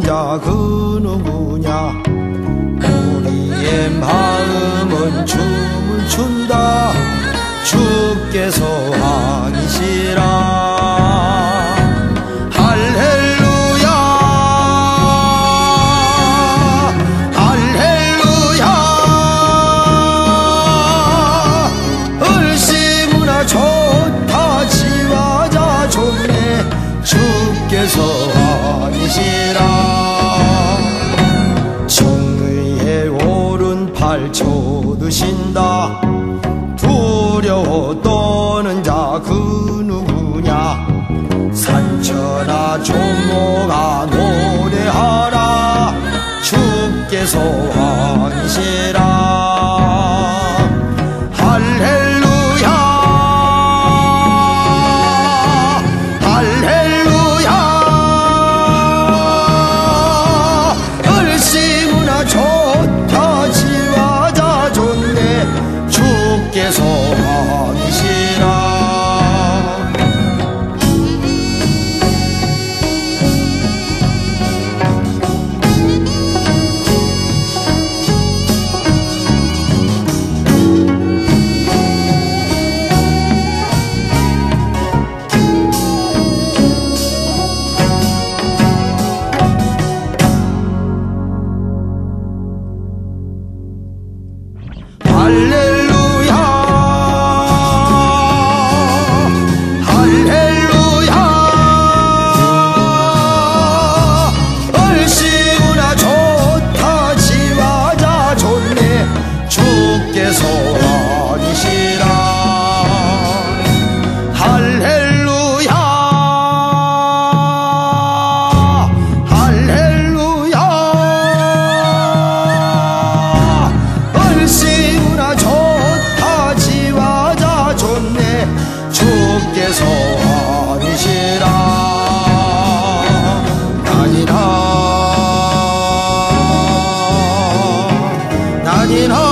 자 그 누구냐. 우리의 마음은 춤을 춘다. 주께서 아니시라. 할렐루야 할렐루야. 을씨문화 좋다. 지화자 좋네. 주께서 아니시라. 정의의 오른팔 쳐드신다. 두려워 떠는 자 그 누구냐. 산천아 종목아 노래하라. 주께서 아니시라. 할렐루야 할렐루야. 을씨문화 좋다. 지화자 좋네. 주께서 아니시라. 할렐루야 할렐루야. 을씨문화 좋다. 지화자 좋네. 주께서 아니시라. 할렐루야 할렐루야. 을씨문화 좋다. 지화자 좋네. 주께서 아니시라. 나니나 나니나